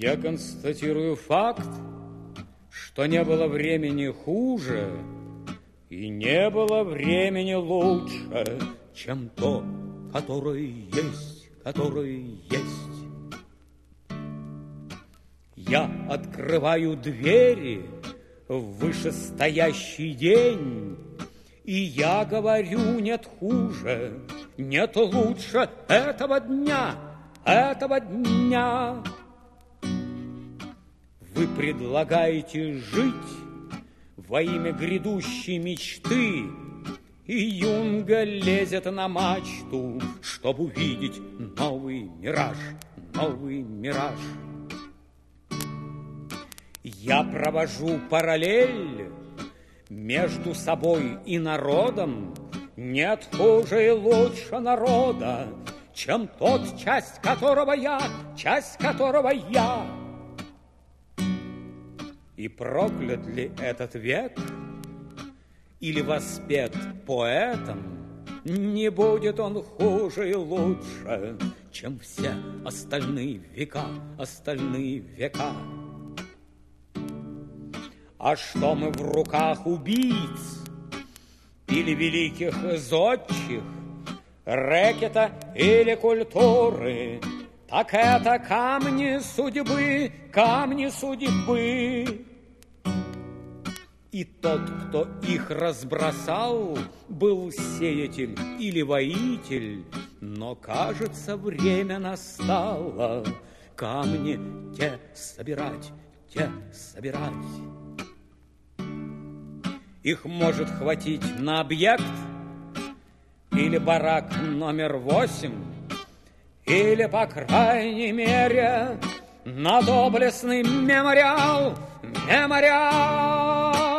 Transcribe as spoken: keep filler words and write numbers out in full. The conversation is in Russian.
Я констатирую факт, что не было времени хуже и не было времени лучше, чем то, которое есть, которое есть. Я открываю двери в вышестоящий день, и я говорю, нет хуже, нет лучше этого дня, этого дня. Вы предлагаете жить во имя грядущей мечты, и Юнга лезет на мачту, чтобы увидеть новый мираж, новый мираж. Я провожу параллель между собой и народом. Нет хуже и лучше народа, чем тот, часть которого я, часть которого я. И проклят ли этот век, или воспет поэтом, не будет он хуже и лучше, чем все остальные века, остальные века. А что мы в руках убийц или великих зодчих, рэкета или культуры, так это камни судьбы, камни судьбы. И тот, кто их разбросал, был сеятель или воитель, но, кажется, время настало камни те собирать, те собирать. Их может хватить на объект или барак номер восемь, или, по крайней мере, на доблестный мемориал, мемориал.